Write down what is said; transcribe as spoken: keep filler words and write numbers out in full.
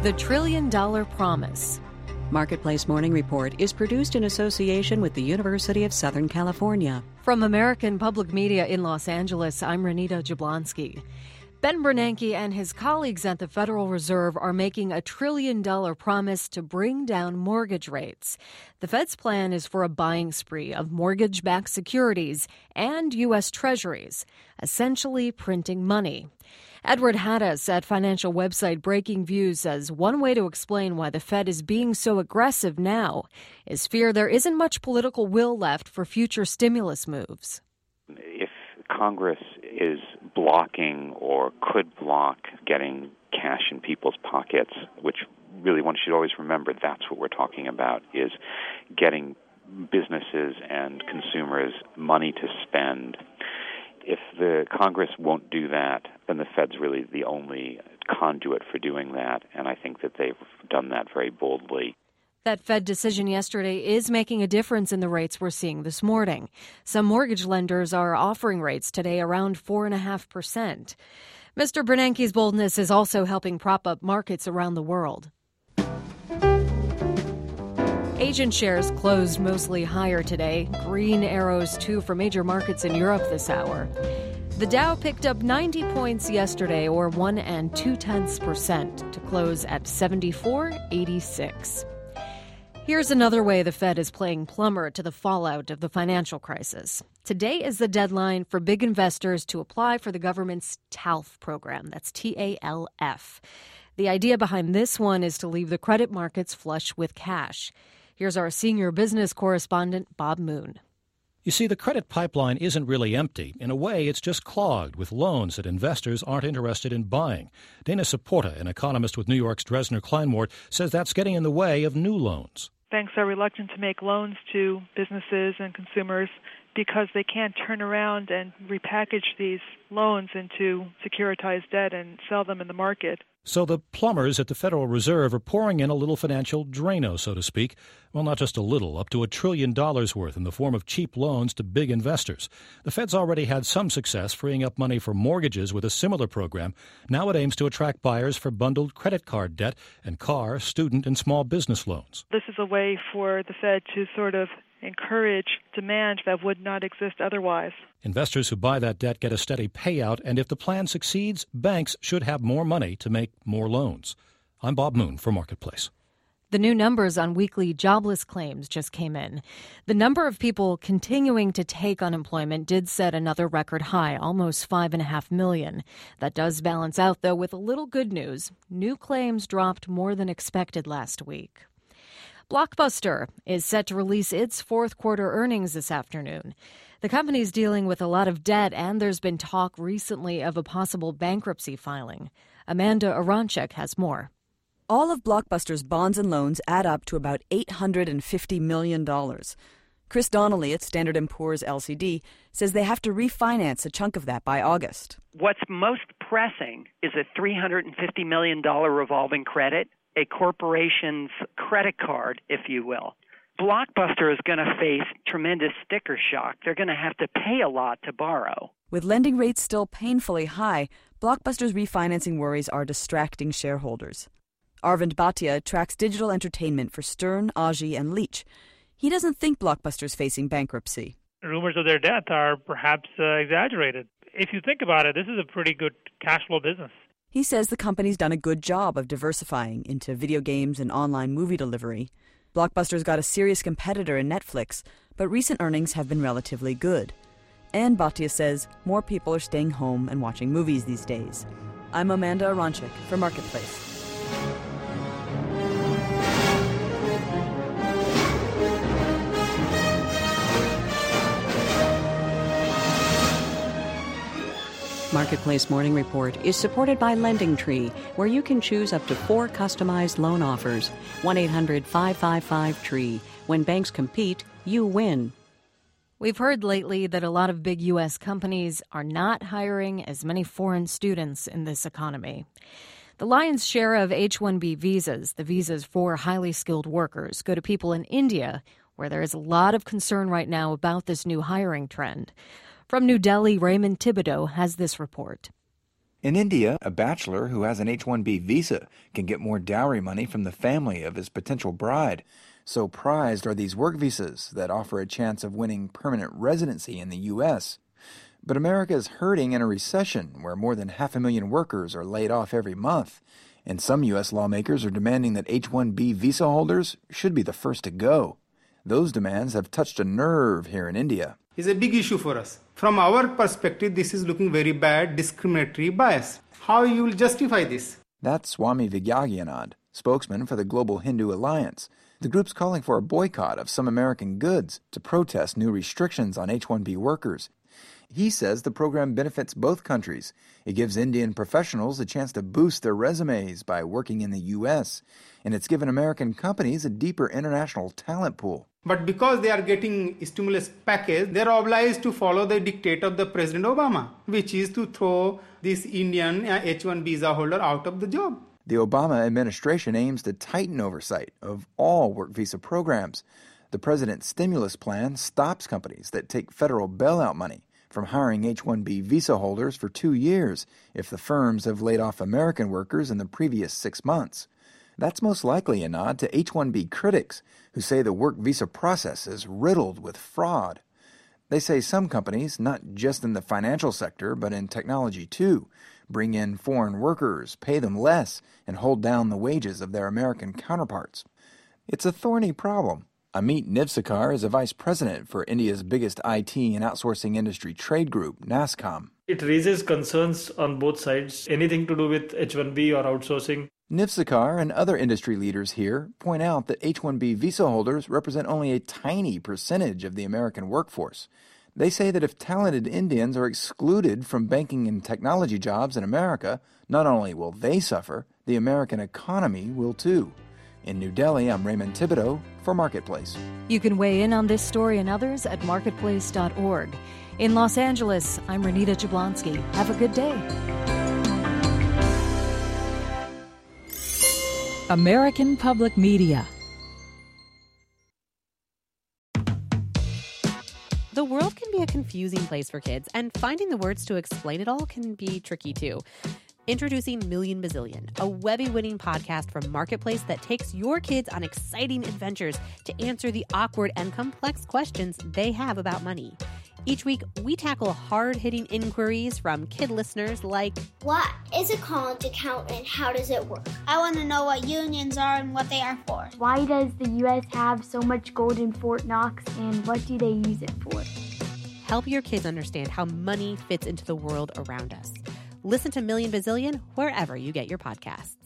The Trillion Dollar Promise. Marketplace Morning Report is produced in association with the University of Southern California. From American Public Media in Los Angeles, I'm Renita Jablonski. Ben Bernanke and his colleagues at the Federal Reserve are making a trillion-dollar promise to bring down mortgage rates. The Fed's plan is for a buying spree of mortgage-backed securities and U S Treasuries, essentially printing money. Edward Haddis at financial website Breaking Views says one way to explain why the Fed is being so aggressive now is fear there isn't much political will left for future stimulus moves. If Congress is blocking or could block getting cash in people's pockets, which really one should always remember that's what we're talking about, is getting businesses and consumers money to spend. If the Congress won't do that, then the Fed's really the only conduit for doing that, and I think that they've done that very boldly. That Fed decision yesterday is making a difference in the rates we're seeing this morning. Some mortgage lenders are offering rates today around four point five percent. Mister Bernanke's boldness is also helping prop up markets around the world. Asian shares closed mostly higher today. Green arrows, too, for major markets in Europe this hour. The Dow picked up ninety points yesterday, or one and two-tenths percent, to close at seventy-four eighty-six. Here's another way the Fed is playing plumber to the fallout of the financial crisis. Today is the deadline for big investors to apply for the government's TALF program. That's T A L F. The idea behind this one is to leave the credit markets flush with cash. Here's our senior business correspondent, Bob Moon. You see, the credit pipeline isn't really empty. In a way, it's just clogged with loans that investors aren't interested in buying. Dana Saporta, an economist with New York's Dresdner Kleinwort, says that's getting in the way of new loans. Banks are reluctant to make loans to businesses and consumers because they can't turn around and repackage these loans into securitized debt and sell them in the market. So the plumbers at the Federal Reserve are pouring in a little financial Drano, so to speak. Well, not just a little, up to a trillion dollars worth in the form of cheap loans to big investors. The Fed's already had some success freeing up money for mortgages with a similar program. Now it aims to attract buyers for bundled credit card debt and car, student, and small business loans. This is a way for the Fed to sort of encourage demand that would not exist otherwise. Investors who buy that debt get a steady payout, and if the plan succeeds, banks should have more money to make more loans. I'm Bob Moon for Marketplace. The new numbers on weekly jobless claims just came in. The number of people continuing to take unemployment did set another record high, almost five and a half million. That does balance out, though, with a little good news. New claims dropped more than expected last week. Blockbuster is set to release its fourth quarter earnings this afternoon. The company's dealing with a lot of debt, and there's been talk recently of a possible bankruptcy filing. Amanda Aronchik has more. All of Blockbuster's bonds and loans add up to about eight hundred fifty million dollars. Chris Donnelly at Standard and Poor's L C D says they have to refinance a chunk of that by August. What's most pressing is a three hundred fifty million dollars revolving credit, a corporation's credit card, if you will. Blockbuster is going to face tremendous sticker shock. They're going to have to pay a lot to borrow. With lending rates still painfully high, Blockbuster's refinancing worries are distracting shareholders. Arvind Bhatia tracks digital entertainment for Stern, Aji, and Leach. He doesn't think Blockbuster's facing bankruptcy. Rumors of their death are perhaps uh, exaggerated. If you think about it, this is a pretty good cash flow business. He says the company's done a good job of diversifying into video games and online movie delivery. Blockbuster's got a serious competitor in Netflix, but recent earnings have been relatively good. And Bhatia says more people are staying home and watching movies these days. I'm Amanda Aronchik for Marketplace. Marketplace Morning Report is supported by LendingTree, where you can choose up to four customized loan offers. one eight hundred five five five TREE. When banks compete, you win. We've heard lately that a lot of big U S companies are not hiring as many foreign students in this economy. The lion's share of H one B visas, the visas for highly skilled workers, go to people in India, where there is a lot of concern right now about this new hiring trend. From New Delhi, Raymond Thibodeau has this report. In India, a bachelor who has an H one B visa can get more dowry money from the family of his potential bride. So prized are these work visas that offer a chance of winning permanent residency in the U S. But America is hurting in a recession where more than half a million workers are laid off every month. And some U S lawmakers are demanding that H one B visa holders should be the first to go. Those demands have touched a nerve here in India. It's a big issue for us. From our perspective, this is looking very bad, discriminatory bias. How you will justify this? That's Swami Vijayanath, spokesman for the Global Hindu Alliance. The group's calling for a boycott of some American goods to protest new restrictions on H one B workers. He says the program benefits both countries. It gives Indian professionals a chance to boost their resumes by working in the U S, and it's given American companies a deeper international talent pool. But because they are getting a stimulus package, they are obliged to follow the dictate of the President Obama, which is to throw this Indian H one B visa holder out of the job. The Obama administration aims to tighten oversight of all work visa programs. The president's stimulus plan stops companies that take federal bailout money from hiring H one B visa holders for two years if the firms have laid off American workers in the previous six months. That's most likely a nod to H one B critics who say the work visa process is riddled with fraud. They say some companies, not just in the financial sector but in technology too, bring in foreign workers, pay them less, and hold down the wages of their American counterparts. It's a thorny problem. Amit Nivsakar is a vice president for India's biggest I T and outsourcing industry trade group, NASSCOM. It raises concerns on both sides, anything to do with H one B or outsourcing. Nivsakar and other industry leaders here point out that H one B visa holders represent only a tiny percentage of the American workforce. They say that if talented Indians are excluded from banking and technology jobs in America, not only will they suffer, the American economy will too. In New Delhi, I'm Raymond Thibodeau for Marketplace. You can weigh in on this story and others at marketplace dot org. In Los Angeles, I'm Renita Jablonski. Have a good day. American Public Media. The world can be a confusing place for kids, and finding the words to explain it all can be tricky too. Introducing Million Bazillion, a Webby-winning podcast from Marketplace that takes your kids on exciting adventures to answer the awkward and complex questions they have about money. Each week, we tackle hard-hitting inquiries from kid listeners like, what is a college account and how does it work? I want to know what unions are and what they are for. Why does the U S have so much gold in Fort Knox and what do they use it for? Help your kids understand how money fits into the world around us. Listen to Million Bazillion wherever you get your podcasts.